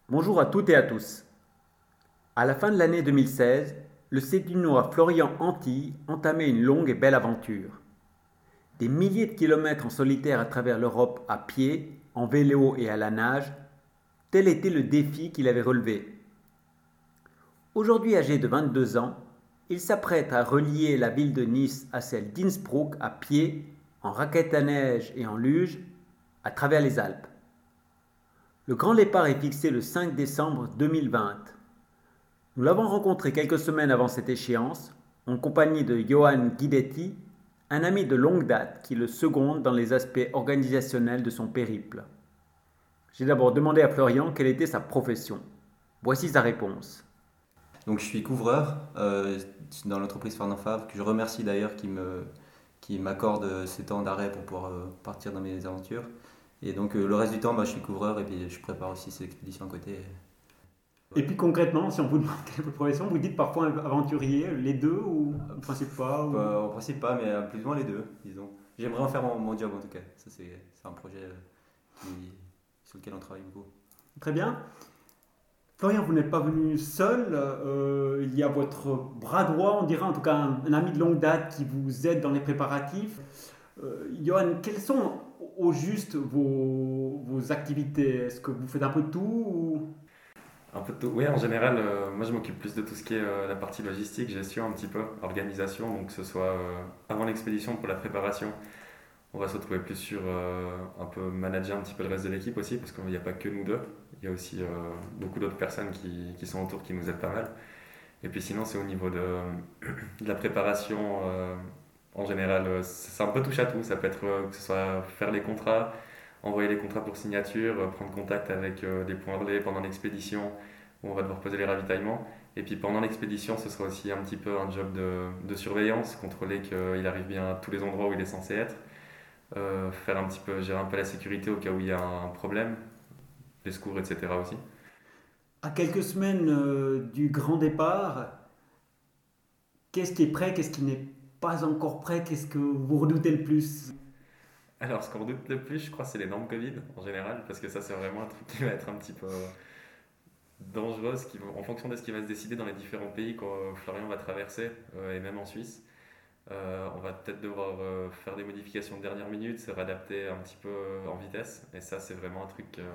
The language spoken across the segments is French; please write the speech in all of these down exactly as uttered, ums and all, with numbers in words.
Bonjour à toutes et à tous. À la fin de l'année deux mille seize, le Cédunois Florian Antilles entamait une longue et belle aventure. Des milliers de kilomètres en solitaire à travers l'Europe à pied, en vélo et à la nage, tel était le défi qu'il avait relevé. Aujourd'hui âgé de vingt-deux ans, il s'apprête à relier la ville de Nice à celle d'Innsbruck à pied, en raquette à neige et en luge, à travers les Alpes. Le grand départ est fixé le cinq décembre deux mille vingt. Nous l'avons rencontré quelques semaines avant cette échéance, en compagnie de Johan Guidetti, un ami de longue date qui le seconde dans les aspects organisationnels de son périple. J'ai d'abord demandé à Florian quelle était sa profession. Voici sa réponse. Donc je suis couvreur euh, dans l'entreprise Fernand Favre, que je remercie d'ailleurs qui me, qui m'accorde ces temps d'arrêt pour pouvoir euh, partir dans mes aventures. Et donc euh, le reste du temps, bah, je suis couvreur et puis je prépare aussi ces expéditions à côté. Et puis concrètement, si on vous demande quelle est votre profession, vous dites parfois aventurier, les deux ou en principe pas ou... Bah, en principe pas, mais euh, plus ou moins les deux, disons. J'aimerais en faire mon, mon job en tout cas. Ça c'est, c'est un projet euh, qui, sur lequel on travaille beaucoup. Très bien. Florian, vous n'êtes pas venu seul. Euh, il y a votre bras droit, on dirait en tout cas un, un ami de longue date qui vous aide dans les préparatifs. Euh, Johan, quelles sont au juste vos, vos activités? Est-ce que vous faites un peu de tout ou... Un peu de tout. Oui, en général, euh, moi je m'occupe plus de tout ce qui est euh, la partie logistique, gestion un petit peu, organisation, donc que ce soit euh, avant l'expédition pour la préparation, on va se retrouver plus sur euh, un peu manager un petit peu le reste de l'équipe aussi, parce qu'il n'y a pas que nous deux, il y a aussi euh, beaucoup d'autres personnes qui, qui sont autour qui nous aident pas mal. Et puis sinon, c'est au niveau de, de la préparation, euh, en général, euh, c'est un peu touche à tout, ça peut être euh, que ce soit faire les contrats, envoyer les contrats pour signature, euh, prendre contact avec euh, des points relais pendant l'expédition où on va devoir poser les ravitaillements. Et puis pendant l'expédition, ce sera aussi un petit peu un job de, de surveillance, contrôler qu'il arrive bien à tous les endroits où il est censé être, euh, faire un petit peu, gérer un peu la sécurité au cas où il y a un problème, les secours, et cetera aussi. À quelques semaines euh, du grand départ, qu'est-ce qui est prêt, qu'est-ce qui n'est pas encore prêt, qu'est-ce que vous redoutez le plus? Alors, ce qu'on redoute le plus, je crois, c'est les normes Covid en général, parce que ça, c'est vraiment un truc qui va être un petit peu dangereux, ce qui va- en fonction de ce qui va se décider dans les différents pays que euh, Florian va traverser, euh, et même en Suisse. Euh, on va peut-être devoir euh, faire des modifications de dernière minute, se réadapter un petit peu euh, en vitesse. Et ça, c'est vraiment un truc euh,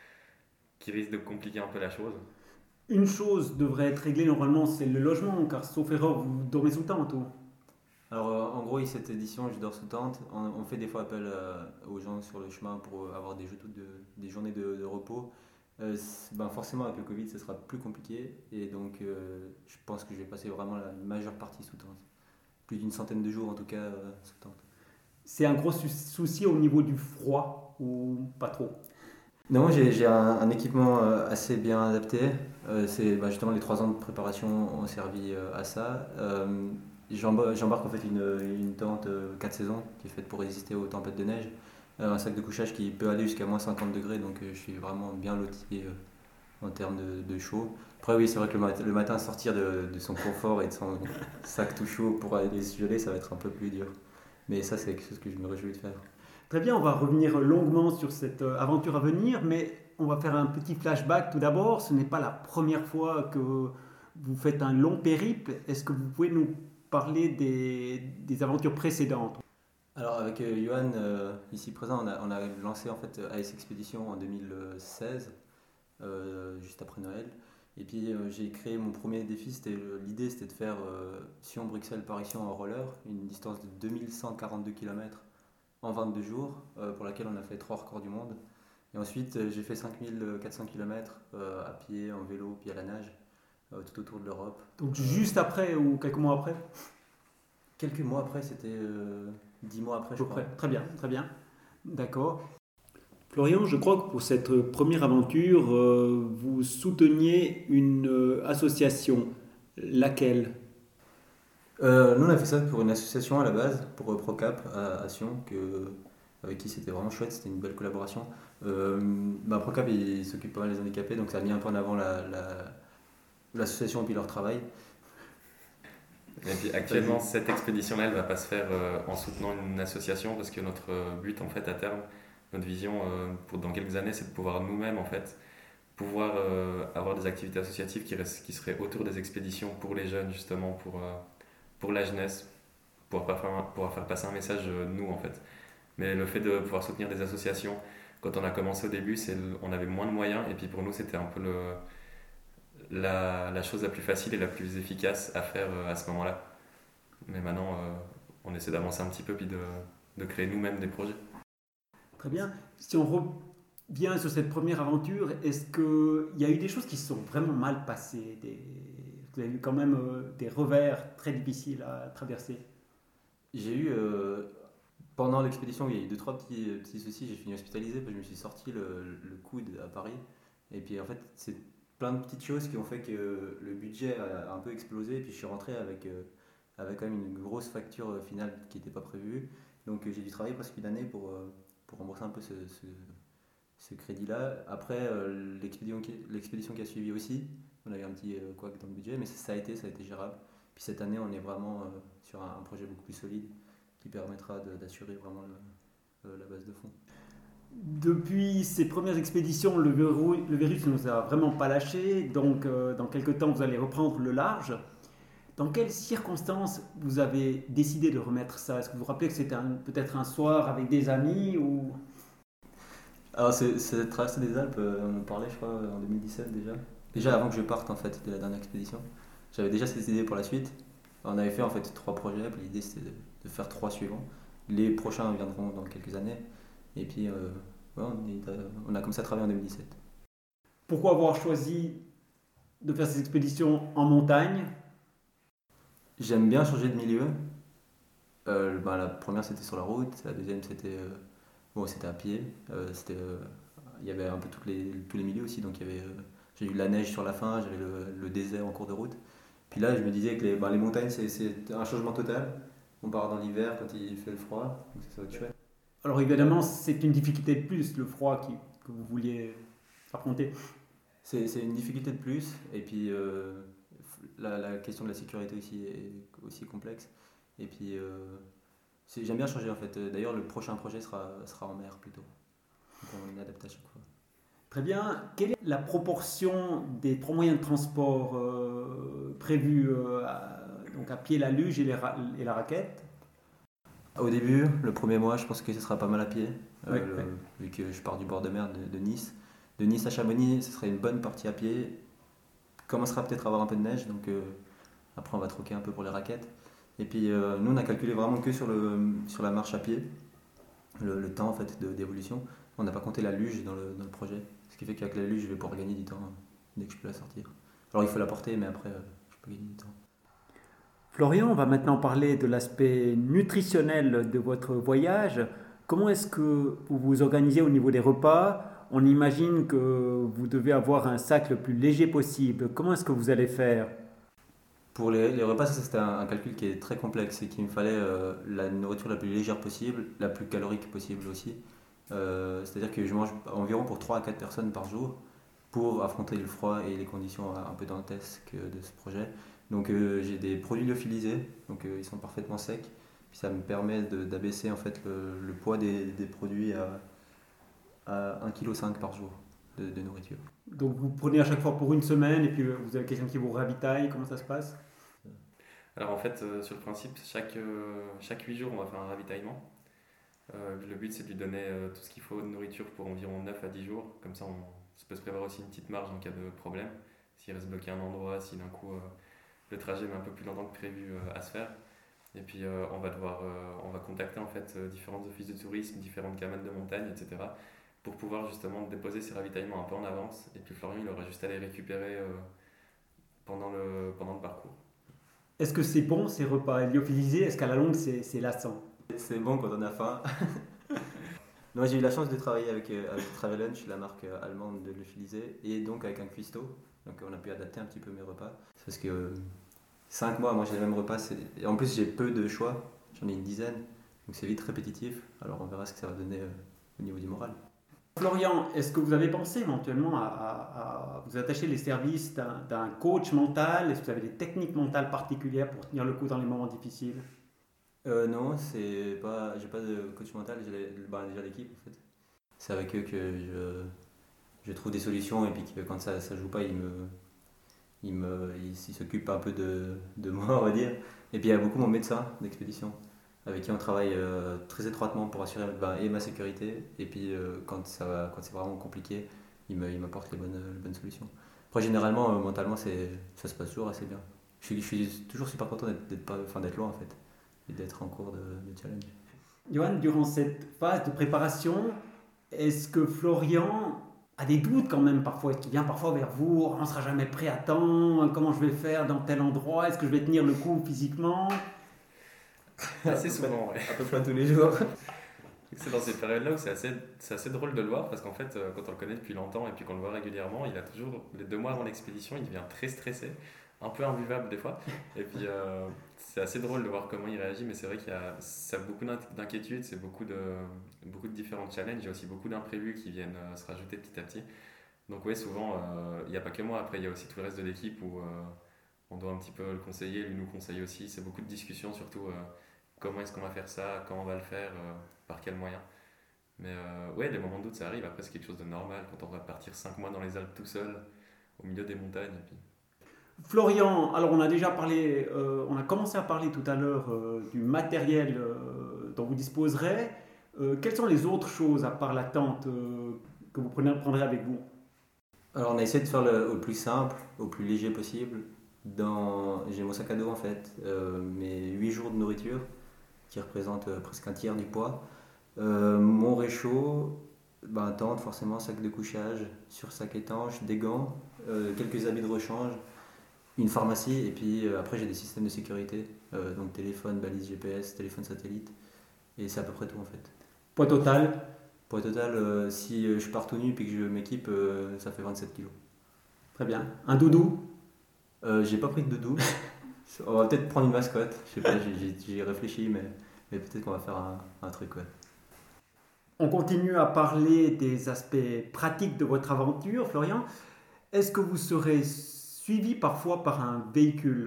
qui risque de compliquer un peu la chose. Une chose devrait être réglée normalement, c'est le logement, car sauf erreur, vous dormez sous tente. Ou... Alors euh, en gros, cette édition, je dors sous tente. On, on fait des fois appel euh, aux gens sur le chemin pour euh, avoir des, jeux- de, des journées de, de repos. Euh, c'est- ben forcément, avec le Covid, ce sera plus compliqué. Et donc, euh, je pense que je vais passer vraiment la majeure partie sous tente. Plus d'une centaine de jours en tout cas euh, sous tente. C'est un gros sou- souci au niveau du froid, ou pas trop? Non, j'ai j'ai un, un équipement euh, assez bien adapté. Euh, c'est bah, justement les trois ans de préparation ont servi euh, à ça. Euh, j'emba- j'embarque en fait une, une tente euh, quatre saisons qui est faite pour résister aux tempêtes de neige. Euh, un sac de couchage qui peut aller jusqu'à moins cinquante degrés, donc euh, je suis vraiment bien loti euh, en termes de, de chaud. Après oui, c'est vrai que le, mat- le matin sortir de, de son confort et de son sac tout chaud pour aller se geler, ça va être un peu plus dur. Mais ça c'est quelque chose que je me réjouis de faire. Très bien, on va revenir longuement sur cette euh, aventure à venir, mais on va faire un petit flashback tout d'abord. Ce n'est pas la première fois que vous faites un long périple. Est-ce que vous pouvez nous parler des, des aventures précédentes? Alors avec euh, Johan, euh, ici présent, on a, on a lancé en fait A S Expédition en deux mille seize, euh, juste après Noël. Et puis euh, j'ai créé mon premier défi, c'était, euh, l'idée c'était de faire euh, Sion-Bruxelles-Paris-Sion en roller, une distance de deux mille cent quarante-deux kilomètres en vingt-deux jours, euh, pour laquelle on a fait trois records du monde. Et ensuite euh, j'ai fait cinq mille quatre cents kilomètres euh, à pied, en vélo, puis à la nage, euh, tout autour de l'Europe. Donc Euh, juste après ou quelques mois après? Quelques mois après, c'était euh, dix mois après À je peu près. crois. Très bien, très bien. D'accord. Florian, je crois que pour cette première aventure, euh, vous souteniez une euh, association. Laquelle? Euh, nous, on a fait ça pour une association à la base, pour euh, Procap à, à Sion, que, avec qui c'était vraiment chouette, c'était une belle collaboration. Euh, bah, Procap, il, il s'occupe pas mal des handicapés, donc ça a mis un peu en avant la, la- l'association et puis leur travail. Et puis actuellement, Vas-y. cette expédition-là, elle va pas se faire euh, en soutenant une association, parce que notre euh, but, en fait, à terme, notre vision euh, pour dans quelques années, c'est de pouvoir nous-mêmes, en fait, pouvoir euh, avoir des activités associatives qui, restent, qui seraient autour des expéditions pour les jeunes, justement, pour, euh, pour la jeunesse, pour pouvoir, pouvoir faire passer un message, euh, nous, en fait. Mais le fait de pouvoir soutenir des associations, quand on a commencé au début, c'est, on avait moins de moyens, et puis pour nous, c'était un peu le, la, la chose la plus facile et la plus efficace à faire euh, à ce moment-là. Mais maintenant, euh, on essaie d'avancer un petit peu, puis de, de créer nous-mêmes des projets. Très bien. Si on revient sur cette première aventure, est-ce qu'il y a eu des choses qui se sont vraiment mal passées des... Vous avez eu quand même euh, des revers très difficiles à traverser? J'ai eu, euh, pendant l'expédition, il y a eu deux, trois petits, petits soucis. J'ai fini hospitalisé parce que je me suis sorti le, le coude à Paris. Et puis en fait, c'est plein de petites choses qui ont fait que le budget a un peu explosé. Et puis je suis rentré avec, euh, avec quand même une grosse facture finale qui n'était pas prévue. Donc euh, j'ai dû travailler presque une année pour, euh, pour rembourser un peu ce, ce, ce crédit-là. Après, euh, l'expédition, qui, l'expédition qui a suivi aussi, on a eu un petit euh, couac dans le budget, mais ça a été, ça a été gérable. Puis cette année, on est vraiment euh, sur un, un projet beaucoup plus solide qui permettra de, d'assurer vraiment le, le, la base de fonds. Depuis ces premières expéditions, le, verrou, le virus ne nous a vraiment pas lâchés, donc euh, dans quelques temps, vous allez reprendre le large. Dans quelles circonstances vous avez décidé de remettre ça? Est-ce que vous vous rappelez que c'était un, peut-être un soir avec des amis ou... Alors, c'est, cette traversée des Alpes, euh, on en parlait, je crois, en deux mille dix-sept déjà. Déjà avant que je parte en fait de la dernière expédition. J'avais déjà cette idée pour la suite. On avait fait en fait trois projets, puis l'idée c'était de, de faire trois suivants. Les prochains viendront dans quelques années. Et puis, euh, ouais, on, est, euh, on a commencé à travailler en deux mille dix-sept. Pourquoi avoir choisi de faire ces expéditions en montagne? J'aime bien changer de milieu. Euh, bah, la première c'était sur la route, la deuxième c'était, euh, bon, c'était à pied. Euh, c'était, euh, il y avait un peu toutes les, tous les milieux aussi, donc il y avait, euh, j'ai eu de la neige sur la fin, j'avais le, le désert en cours de route. Puis là, je me disais que les, bah, les montagnes, c'est, c'est un changement total. On part dans l'hiver quand il fait le froid, donc c'est autre chose. Alors évidemment, c'est une difficulté de plus, le froid qui, que vous vouliez affronter. C'est, c'est une difficulté de plus, et puis euh, la, la question de la sécurité aussi est aussi complexe. Et puis euh, c'est, j'aime bien changer en fait. D'ailleurs, le prochain projet sera, sera en mer plutôt. Donc on adapte à chaque fois. Très bien. Quelle est la proportion des trois moyens de transport euh, prévus euh, à, donc à pied, la luge et, les ra- et la raquette? Au début, le premier mois, je pense que ce sera pas mal à pied, euh, Oui, le- oui. vu que je pars du bord de mer de, de Nice. De Nice à Chamonix, ce serait une bonne partie à pied. Commencera peut-être à avoir un peu de neige, donc euh, après on va troquer un peu pour les raquettes. Et puis euh, nous, on a calculé vraiment que sur, le, sur la marche à pied, le, le temps en fait de, d'évolution. On n'a pas compté la luge dans le, dans le projet, ce qui fait qu'avec la luge, je vais pouvoir gagner du temps euh, dès que je peux la sortir. Alors il faut la porter, mais après, euh, je peux gagner du temps. Florian, on va maintenant parler de l'aspect nutritionnel de votre voyage. Comment est-ce que vous vous organisez au niveau des repas? On imagine que vous devez avoir un sac le plus léger possible. Comment est-ce que vous allez faire? Pour les, les repas, ça c'était un, un calcul qui est très complexe et qu'il me fallait euh, la nourriture la plus légère possible, la plus calorique possible aussi. Euh, c'est-à-dire que je mange environ pour trois à quatre personnes par jour pour affronter le froid et les conditions un peu dantesques de ce projet. Donc euh, j'ai des produits lyophilisés, donc euh, ils sont parfaitement secs. Puis ça me permet de, d'abaisser en fait le, le poids des, des produits à, à un virgule cinq kilos par jour de, de nourriture. Donc vous prenez à chaque fois pour une semaine et puis euh, vous avez quelqu'un qui vous ravitaille. Comment ça se passe? Alors en fait, euh, sur le principe, chaque, euh, chaque huit jours, on va faire un ravitaillement. Euh, le but, c'est de lui donner euh, tout ce qu'il faut de nourriture pour environ neuf à dix jours. Comme ça, on, ça peut se prévoir aussi une petite marge en cas de problème. S'il reste bloqué à un endroit, si d'un coup euh, le trajet met un peu plus longtemps que prévu euh, à se faire. Et puis euh, on va devoir, euh, on va contacter en fait euh, différents offices de tourisme, différentes cabanes de montagne, et cetera pour pouvoir justement déposer ces ravitaillements un peu en avance. Et puis Florian, il aura juste à les récupérer euh, pendant, le, pendant le parcours. Est-ce que c'est bon ces repas lyophilisés? Est-ce qu'à la longue c'est, c'est lassant? C'est bon quand on a faim. Non, j'ai eu la chance de travailler avec, euh, avec Travelunch, la marque euh, allemande de lyophilisé, et donc avec un cuistot. Donc on a pu adapter un petit peu mes repas. Parce que euh, cinq mois, moi j'ai les mêmes repas. C'est... Et en plus j'ai peu de choix, j'en ai une dizaine. Donc c'est vite répétitif. Alors on verra ce que ça va donner euh, au niveau du moral. Florian, est-ce que vous avez pensé éventuellement à, à- à vous attacher les services d'un, d'un coach mental? Est-ce que vous avez des techniques mentales particulières pour tenir le coup dans les moments difficiles? Euh, non, c'est pas, j'ai pas de coach mental, j'ai les- bah, déjà l'équipe en fait. C'est avec eux que je, je trouve des solutions et puis que quand ça ne joue pas, il me, il me, il, il s'occupe un peu de, de moi, on va dire. Et puis il y a beaucoup mon médecin d'expédition, avec qui on travaille euh, très étroitement pour assurer ben, et ma sécurité. Et puis euh, quand, ça va, quand c'est vraiment compliqué, il, me, il m'apporte les bonnes, les bonnes solutions. Après, généralement, euh, mentalement, c'est, ça se passe toujours assez bien. Je suis, je suis toujours super content d'être, d'être, pas, enfin, d'être loin en fait, et d'être en cours de, de challenge. Johan, durant cette phase de préparation, est-ce que Florian a des doutes quand même parfois? Est-ce qu'il vient parfois vers vous? On ne sera jamais prêt à temps? Comment je vais faire dans tel endroit? Est-ce que je vais tenir le coup physiquement? Assez souvent, ouais. À peu près tous les jours. C'est dans ces périodes-là où c'est assez, c'est assez drôle de le voir parce qu'en fait, euh, quand on le connaît depuis longtemps et puis qu'on le voit régulièrement, il a toujours, les deux mois avant l'expédition, il devient très stressé, un peu imbuvable des fois. Et puis, euh, c'est assez drôle de voir comment il réagit, mais c'est vrai qu'il y a, ça a beaucoup d'inquiétudes, c'est beaucoup de, beaucoup de différents challenges, il y a aussi beaucoup d'imprévus qui viennent euh, se rajouter petit à petit. Donc, oui, souvent, euh, il n'y a pas que moi, après, il y a aussi tout le reste de l'équipe où euh, on doit un petit peu le conseiller, lui nous conseille aussi. C'est beaucoup de discussions, surtout euh, comment est-ce qu'on va faire ça, quand on va le faire. Euh, par quels moyens. Mais euh, ouais, les moments de doute, ça arrive. Après, c'est quelque chose de normal quand on va partir cinq mois dans les Alpes tout seul, au milieu des montagnes. Et puis... Florian, alors on a déjà parlé, euh, on a commencé à parler tout à l'heure euh, du matériel euh, dont vous disposerez. Euh, quelles sont les autres choses, à part la tente, euh, que vous prenez, prendrez avec vous? Alors, on a essayé de faire le, au plus simple, au plus léger possible. Dans, j'ai mon sac à dos en fait, euh, mes huit jours de nourriture, qui représentent euh, presque un tiers du poids. Euh, mon réchaud, ben, tente forcément, sac de couchage, sur-sac étanche, des gants, euh, quelques habits de rechange, une pharmacie et puis euh, après j'ai des systèmes de sécurité, euh, donc téléphone, balise G P S, téléphone satellite et c'est à peu près tout en fait. Poids total? Pour le total, euh, si euh, je pars tout nu et que je m'équipe, euh, ça fait vingt-sept kilos. Très bien. Un doudou? Euh, j'ai pas pris de doudou. On va peut-être prendre une mascotte, je sais pas, j'ai, j'ai réfléchi mais, mais peut-être qu'on va faire un, un truc ouais. On continue à parler des aspects pratiques de votre aventure, Florian. Est-ce que vous serez suivi parfois par un véhicule?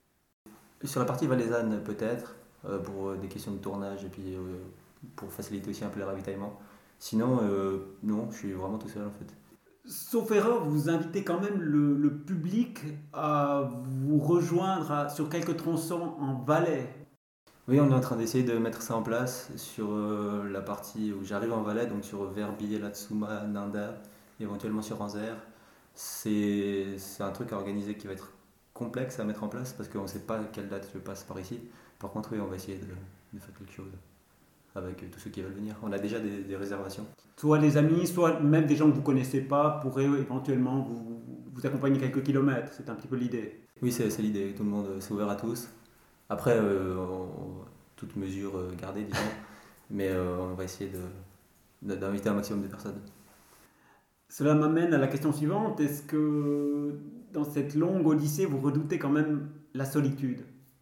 Sur la partie valaisanne peut-être, euh, pour euh, des questions de tournage et puis euh, pour faciliter aussi un peu le ravitaillement. Sinon, euh, non, je suis vraiment tout seul en fait. Sauf erreur, vous invitez quand même le, le public à vous rejoindre à- sur quelques tronçons en Valais. Oui, on est en train d'essayer de mettre ça en place sur euh, la partie où j'arrive en Valais, donc sur Verbier, Latsuma, Nanda, éventuellement sur Anzère. C'est, c'est un truc à organiser qui va être complexe à mettre en place parce qu'on ne sait pas à quelle date je passe par ici. Par contre, oui, on va essayer de, de faire quelque chose avec euh, tous ceux qui veulent venir. On a déjà des, des réservations. Soit les amis, soit même des gens que vous ne connaissez pas pourraient éventuellement vous, vous accompagner quelques kilomètres. C'est un petit peu l'idée. Oui, c'est, c'est l'idée. Tout le monde, c'est ouvert à tous. Après, euh, on- toute mesure euh, gardée, disons. Mais euh, on va essayer de, de- d'inviter un maximum de personnes. Cela m'amène à la question suivante. Est-ce que dans cette longue odyssée, vous redoutez quand même la solitude?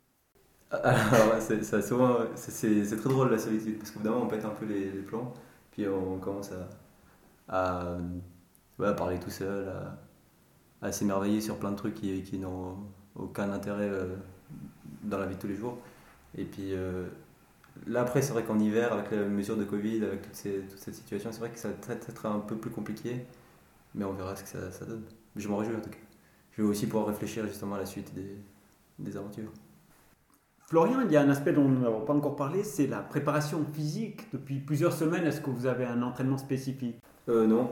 Alors, c'est, ça, souvent, c'est, c'est- c'est très drôle la solitude, parce qu'évidemment on pète un peu les, les plombs, puis on commence à, à, ouais, à parler tout seul, à, à s'émerveiller sur plein de trucs qui, qui n'ont aucun intérêt euh, dans la vie de tous les jours. Et puis euh, là après, c'est vrai qu'en hiver, avec la mesure de Covid, avec toutes ces, toute cette situation, c'est vrai que ça va peut-être être un peu plus compliqué, mais on verra ce que ça, ça donne. Je m'en réjouis en tout cas. Je vais aussi pouvoir réfléchir justement à la suite des, des aventures. Florian, il y a un aspect dont nous n'avons pas encore parlé, c'est la préparation physique. Depuis plusieurs semaines, est-ce que vous avez un entraînement spécifique? Euh, non.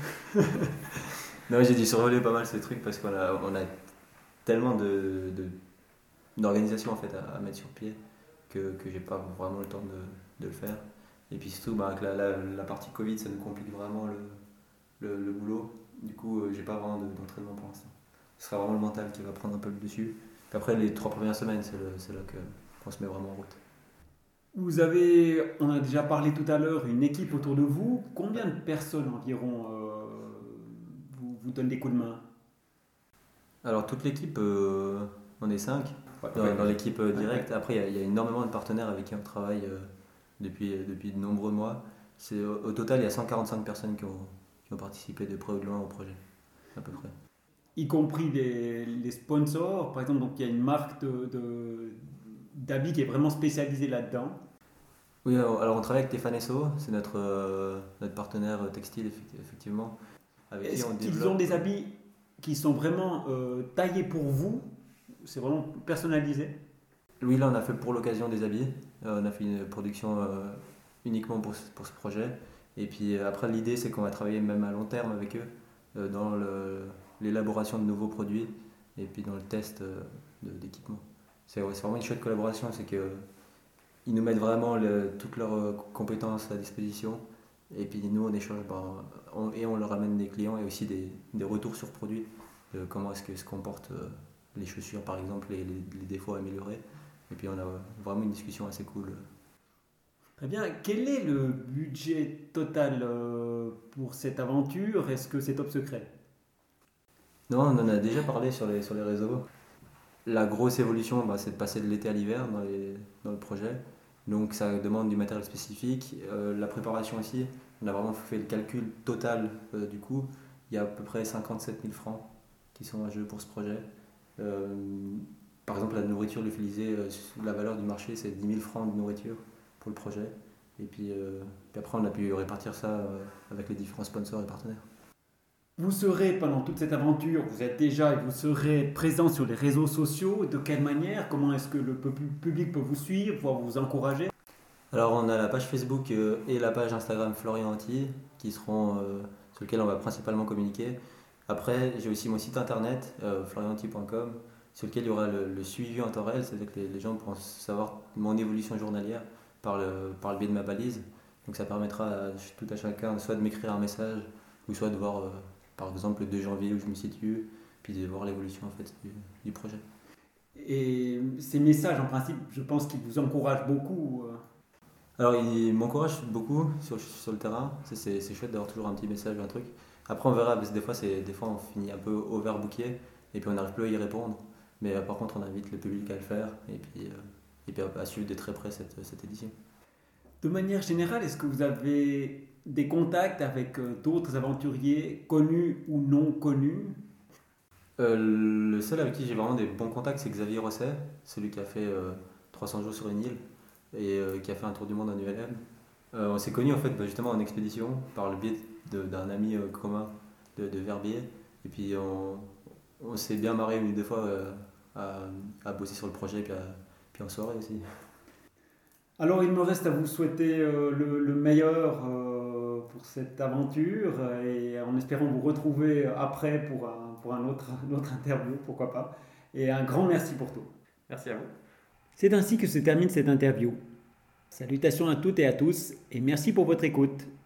Non, j'ai dû survoler pas mal ces trucs parce qu'on a, on a tellement de, de- d'organisation en fait à, à mettre sur pied que, que j'ai pas vraiment le temps de, de le faire. Et puis surtout, bah, avec la, la, la partie Covid, ça nous complique vraiment le, le, le boulot. Du coup, euh, j'ai pas vraiment de- d'entraînement pour l'instant. Ce sera vraiment le mental qui va prendre un peu le dessus. Puis après, les trois premières semaines, c'est, le- c'est là que, qu'on se met vraiment en route. Vous avez, on a déjà parlé tout à l'heure, une équipe autour de vous. Combien de personnes environ euh, vous, vous donnent des coups de main? Alors, toute l'équipe, euh, on est cinq. Dans, dans l'équipe euh, directe. Après, il y a- il y, a énormément de partenaires avec qui on travaille euh, depuis, depuis de nombreux mois. C'est, au, au total, il y a cent quarante-cinq personnes qui ont, qui ont participé de près ou de loin au projet, à peu près. Y compris les, les sponsors. Par exemple, donc, il y a une marque de, de- d'habits qui est vraiment spécialisée là-dedans. Oui, alors, alors on travaille avec Tefanesso, c'est notre, euh, notre partenaire textile, effecti- effectivement. avec qui Est-ce on qu'ils développe. ont des habits qui sont vraiment euh, taillés pour vous? C'est vraiment personnalisé? Oui, là on a fait pour l'occasion des habits. Euh, on a fait une production euh, uniquement pour, ce- pour ce projet. Et puis euh, après, l'idée c'est qu'on va travailler même à long terme avec eux euh, dans le- l'élaboration de nouveaux produits et puis dans le test euh, de- d'équipement. C'est ouais, c'est vraiment une chouette collaboration, c'est que ils nous mettent vraiment le- toutes leurs euh, compétences à disposition. Et puis nous, on échange ben, on- et on leur amène des clients et aussi des, des retours sur produits. De comment est-ce que se comportent euh, les chaussures, par exemple, et les, les défauts à améliorer. Et puis on a euh, vraiment une discussion assez cool. Très bien. Quel est le budget total euh, pour cette aventure? Est-ce que c'est top secret? Non, on en a déjà parlé sur les, sur les réseaux. La grosse évolution, bah, c'est de passer de l'été à l'hiver dans, les- dans le projet. Donc ça demande du matériel spécifique. Euh, la préparation aussi, on a vraiment fait le calcul total euh, du coût. Il y a à peu près cinquante-sept mille francs qui sont en jeu pour ce projet. Euh, Par exemple, la nourriture lyophilisée, euh, la valeur du marché, c'est dix mille francs de nourriture pour le projet. Et puis, euh, puis après, on a pu répartir ça euh, avec les différents sponsors et partenaires. Vous serez pendant toute cette aventure, vous êtes déjà et vous serez présent sur les réseaux sociaux. De quelle manière? Comment est-ce que le pu- public peut vous suivre, voire vous encourager? Alors, on a la page Facebook euh, et la page Instagram Florian Antilles qui seront euh, sur lesquelles on va principalement communiquer. Après, j'ai aussi mon site internet, euh, florian antilles point com, sur lequel il y aura le, le suivi en temps réel, c'est-à-dire que les, les gens pourront savoir mon évolution journalière par le, par le biais de ma balise. Donc, ça permettra à tout à chacun soit de m'écrire un message ou soit de voir, euh, par exemple, le deux janvier où je me situe, puis de voir l'évolution en fait, du, du projet. Et ces messages, en principe, je pense qu'ils vous encouragent beaucoup. euh. Alors, il m'encourage beaucoup sur, sur le terrain. Ça, C'est c'est chouette d'avoir toujours un petit message ou un truc. Après, on verra, parce que des fois, c'est, des fois on finit un peu overbooké et puis on n'arrive plus à y répondre. Mais euh, par contre, on invite le public à le faire et puis, euh, et puis à, à suivre de très près cette, cette édition. De manière générale, est-ce que vous avez des contacts avec euh, d'autres aventuriers, connus ou non connus? Euh, le seul avec qui j'ai vraiment des bons contacts, c'est Xavier Rosset, celui qui a fait euh, trois cents jours sur une île et euh, qui a fait un tour du monde en U L M. Euh, on s'est connus en fait bah, justement en expédition par le biais de- d'un ami euh, commun de, de Verbier. Et puis on, on s'est bien marré une ou deux fois euh, à, à bosser sur le projet et puis, à- puis en soirée aussi. Alors, il me reste à vous souhaiter euh, le, le meilleur euh, pour cette aventure et en espérant vous retrouver après pour un, pour un autre, une autre interview, pourquoi pas. Et un grand merci pour tout. Merci à vous. C'est ainsi que se termine cette interview. Salutations à toutes et à tous et merci pour votre écoute.